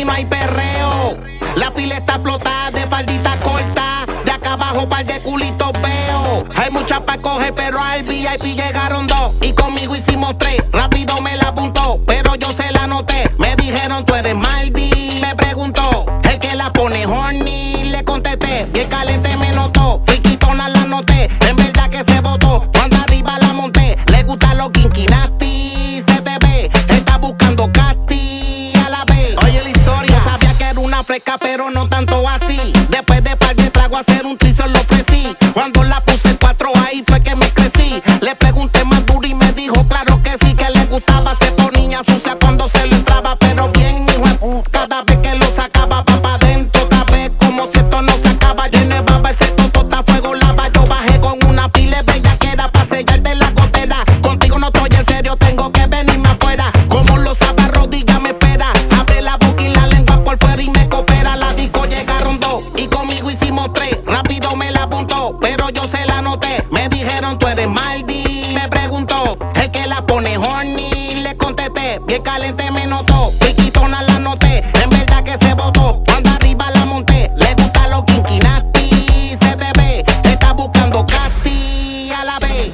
aquí no hay perreo. La fila está explotada de faldita corta. De acá abajo par de culitos veo. Hay muchas pa' coger, pero al VIP llegaron dos. Y conmigo hicimos tres, rápido me la apuntó. Pero yo se la noté, me dijeron tú eres Maldi. Me preguntó, el que la pone horny. Le contesté, bien caliente me notó. Friquitona la noté, en verdad que se botó. Cuando arriba la monté, le gustan los kinky nasty. Se te ve, está buscando casti a la vez. Oye la historia, yo sabía que era una fresca, pero no tanto así. Después de par de trago hacer un trisol lo ofrecí. Cuando la puse en cuatro ahí fue que me crecí. Le pregunté más duro y me dijo claro que sí, que le gustaba. Se ponía sucia cuando se lo entraba, pero bien hijo de puta. Cada vez que lo sacaba pa' adentro, otra vez como si esto no se acaba. Lleno de baba, ese toto está fuego lava. Yo bajé con una pila de bellaquera pa' sellar de la gotera. Contigo no estoy en serio, tengo que venirme afuera. Como lo sabe, rodilla me espera. Abre la boca y la lengua por fuera y me coopera. La disco llegaron dos y conmigo hicimos tres. Rápido me la apuntó, pero yo se la noté. Me dijeron tú eres Maldi. Me preguntó, el que la pone horny. Le contesté, bien caliente me notó. Friquitona la noté, en verdad que se botó. Cuando arriba la monté, le gusta los kinky nasty. Se te ve, está buscando casti a la vez.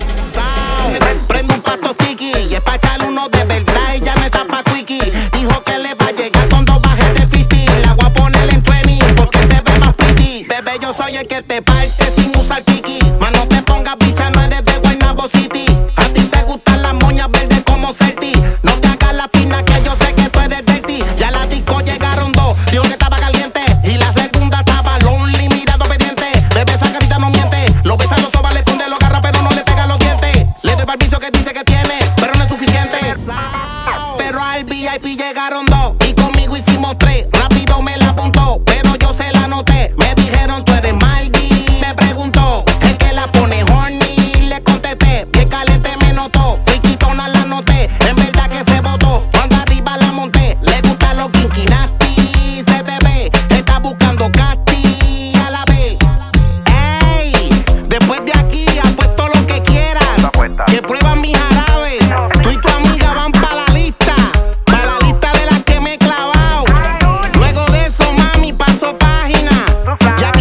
Prende un pato tiki y es pa' echarle uno de verdad. Y ya no está pa' quickie. Dijo que le va a llegar cuando baje de 50. La voy a poner en 20 porque se ve más pretty. Bebé, yo soy el que te parte sin usar kiki. Más no te pongas bicha, no eres de Guaynabo City. A ti te gustan las moñas verdes como Celti. No te hagas la fina que yo sé que tú eres dirty. Ya la disco llegaron dos, dijo que estaba caliente. Y la segunda estaba lonely, mirando pendiente. Bebé, esa carita no miente. Lo besa, lo soba, le funde, lo agarra, pero no le pega los dientes. Le doy permiso que dice que tiene, pero no es suficiente. Pero al VIP llegaron dos y conmigo hicimos tres. Rápido me la apuntó, pero yo se la noté. Me dijeron tú eres Maldi. Me preguntó, el que la pone horny. Le contesté, bien caliente me notó. Friquitona la noté, en verdad que se botó. Cuando arriba la monté, le gustan los kinky nasty. Se te ve, está buscando casti a la vez. Ey, después de aquí apuesto lo que quieras. Que prueban mi jarabe. Tú y tu amiga van pa' la lista. Pa' la lista de las que me he clavado. Luego de eso, mami, paso página. Ya